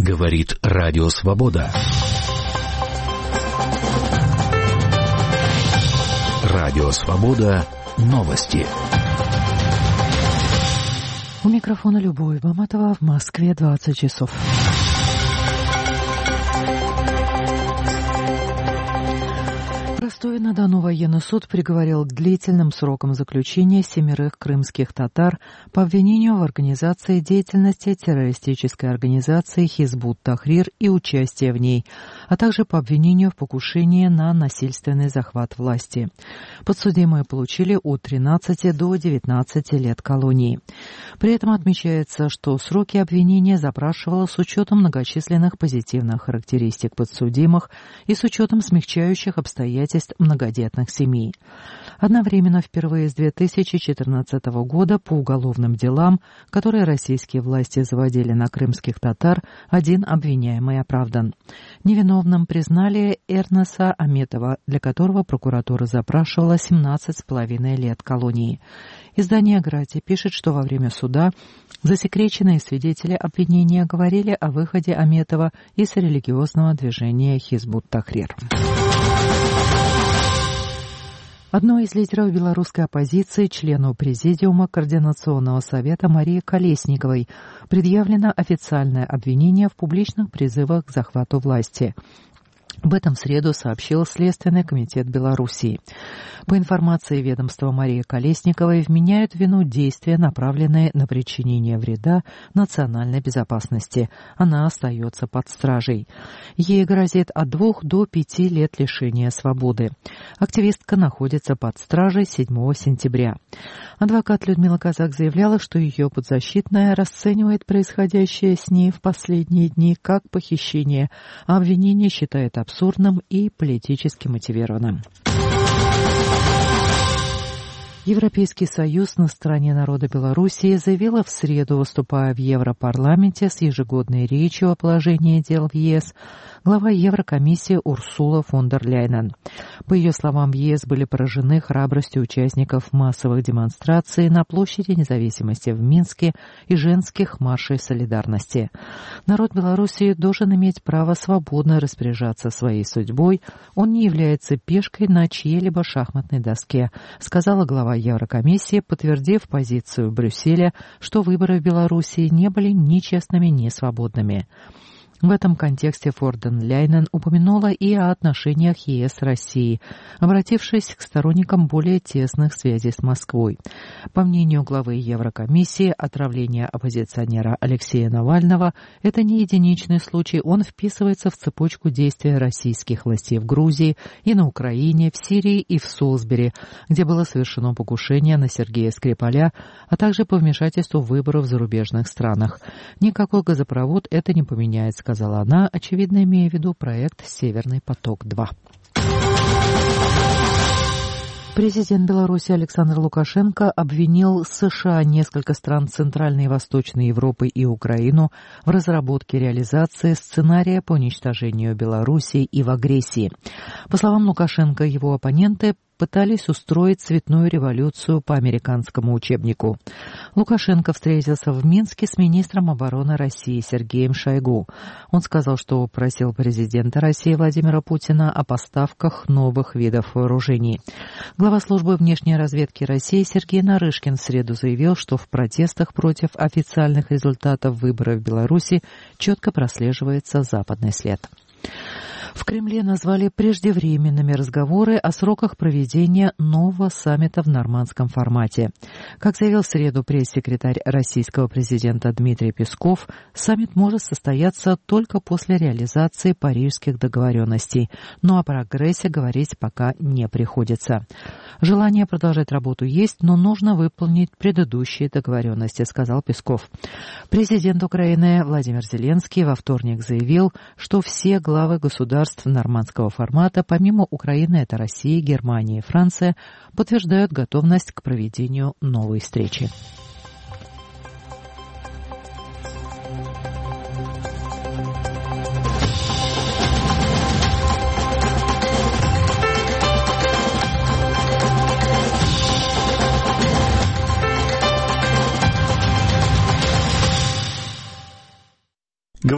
Говорит Радио Свобода. Радио Свобода. Новости. У микрофона Любовь Баматова. В Москве 20 часов. В Ростове-на-Дону военный суд приговорил к длительным срокам заключения 7 крымских татар по обвинению в организации деятельности террористической организации Хизбут-Тахрир и участия в ней, а также по обвинению в покушении на насильственный захват власти. Подсудимые получили от 13 до 19 лет колонии. При этом отмечается, что сроки обвинения запрашивало с учетом многочисленных позитивных характеристик подсудимых и с учетом смягчающих обстоятельств многодетных семей. Одновременно впервые с 2014 года по уголовным делам, которые российские власти заводили на крымских татар, один обвиняемый оправдан. Невиновным признали Эрнеса Аметова, для которого прокуратура запрашивала 17,5 лет колонии. Издание «Грати» пишет, что во время суда засекреченные свидетели обвинения говорили о выходе Аметова из религиозного движения Хизбут-Тахрир. Одной из лидеров белорусской оппозиции, члену Президиума Координационного совета Марии Колесниковой, предъявлено официальное обвинение в публичных призывах к захвату власти. Об этом в среду сообщил Следственный комитет Белоруссии. По информации ведомства, Марии Колесниковой вменяют в вину действия, направленные на причинение вреда национальной безопасности. Она остается под стражей. Ей грозит от 2 до 5 лет лишения свободы. Активистка находится под стражей 7 сентября. Адвокат Людмила Казак заявляла, что ее подзащитная расценивает происходящее с ней в последние дни как похищение, а обвинение считает абсурдным и политически мотивированным. Европейский Союз на стороне народа Белоруссии заявила в среду, выступая в Европарламенте с ежегодной речью о положении дел в ЕС, глава Еврокомиссии Урсула фон дер Ляйен. По ее словам, в ЕС были поражены храбростью участников массовых демонстраций на площади Независимости в Минске и женских маршей солидарности. Народ Белоруссии должен иметь право свободно распоряжаться своей судьбой. Он не является пешкой на чьей-либо шахматной доске, сказала глава Еврокомиссии, подтвердив позицию Брюсселя, что выборы в Белоруссии не были ни честными, ни свободными. В этом контексте фон дер Ляйен упомянула и о отношениях ЕС с Россией, обратившись к сторонникам более тесных связей с Москвой. По мнению главы Еврокомиссии, отравление оппозиционера Алексея Навального – это не единичный случай, он вписывается в цепочку действий российских властей в Грузии и на Украине, в Сирии и в Солсбери, где было совершено покушение на Сергея Скрипаля, а также по вмешательству в выборы в зарубежных странах. Никакой газопровод это не поменяет, сказала она, очевидно имея в виду проект «Северный поток-2». Президент Беларуси Александр Лукашенко обвинил США, несколько стран Центральной и Восточной Европы и Украину в разработке и реализации сценария по уничтожению Белоруссии и в агрессии. По словам Лукашенко, его оппоненты пытались устроить цветную революцию по американскому учебнику. Лукашенко встретился в Минске с министром обороны России Сергеем Шойгу. Он сказал, что просил президента России Владимира Путина о поставках новых видов вооружений. Глава службы внешней разведки России Сергей Нарышкин в среду заявил, что в протестах против официальных результатов выборов в Беларуси четко прослеживается западный след. В Кремле назвали преждевременными разговоры о сроках проведения нового саммита в нормандском формате. Как заявил в среду пресс-секретарь российского президента Дмитрий Песков, саммит может состояться только после реализации парижских договоренностей, но о прогрессе говорить пока не приходится. Желание продолжать работу есть, но нужно выполнить предыдущие договоренности, сказал Песков. Президент Украины Владимир Зеленский во вторник заявил, что все главы государств нормандского формата, помимо Украины, это Россия, Германия и Франция, подтверждают готовность к проведению новой встречи.